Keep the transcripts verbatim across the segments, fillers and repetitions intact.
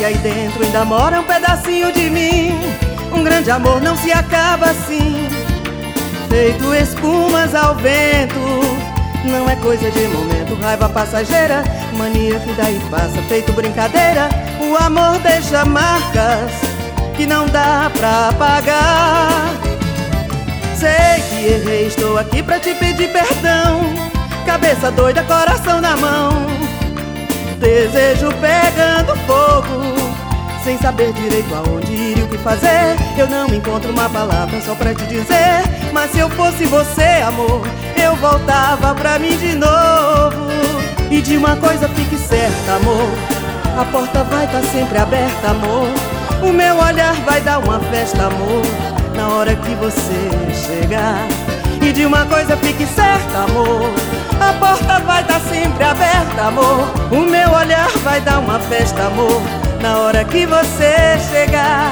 que aí dentro ainda mora um pedacinho de mim. Um grande amor não se acaba assim, feito espumas ao vento. Não é coisa de momento, raiva passageira, mania que daí passa, feito brincadeira. O amor deixa marcas que não dá pra apagar. Sei que errei, estou aqui pra te pedir perdão. Cabeça doida, coração na mão, desejo pegando fogo, sem saber direito aonde ir e o que fazer. Eu não encontro uma palavra só pra te dizer, mas se eu fosse você, amor, eu voltava pra mim de novo. E de uma coisa fique certa, amor, a porta vai tá sempre aberta, amor. O meu olhar vai dar uma festa, amor, na hora que você chegar. E de uma coisa fique certa, amor, a porta vai tá sempre aberta, amor. O meu olhar vai dar uma festa, amor, na hora que você chegar.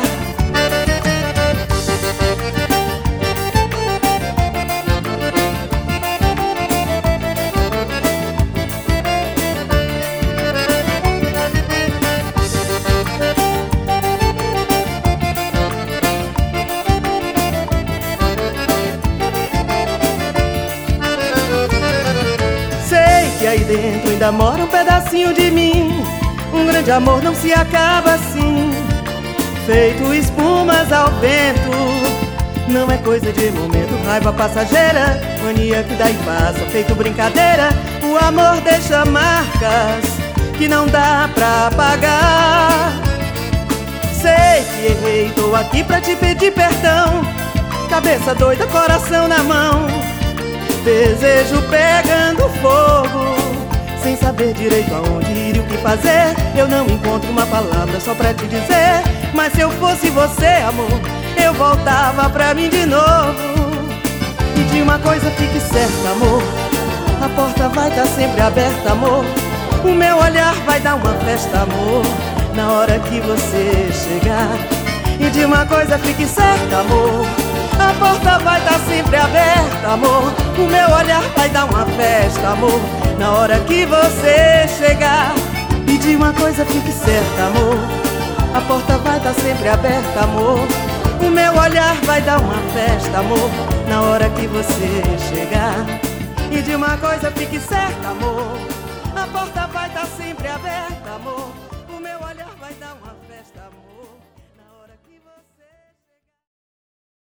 Que aí dentro ainda mora um pedacinho de mim. Um grande amor não se acaba assim, feito espumas ao vento. Não é coisa de momento, raiva passageira, mania que daí passa, feito brincadeira. O amor deixa marcas que não dá pra apagar. Sei que errei, tô aqui pra te pedir perdão. Cabeça doida, coração na mão, desejo pegando fogo, sem saber direito aonde ir e o que fazer. Eu não encontro uma palavra só pra te dizer, mas se eu fosse você, amor, eu voltava pra mim de novo. E de uma coisa fique certa, amor, a porta vai tá sempre aberta, amor. O meu olhar vai dar uma festa, amor, na hora que você chegar. E de uma coisa fique certa, amor, a porta vai tá sempre aberta, amor. O meu olhar vai dar uma festa, amor, na hora que você chegar. E de uma coisa fique certa, amor, a porta vai tá sempre aberta, amor. O meu olhar vai dar uma festa, amor, na hora que você chegar. E de uma coisa fique certa, amor, a porta vai tá sempre aberta.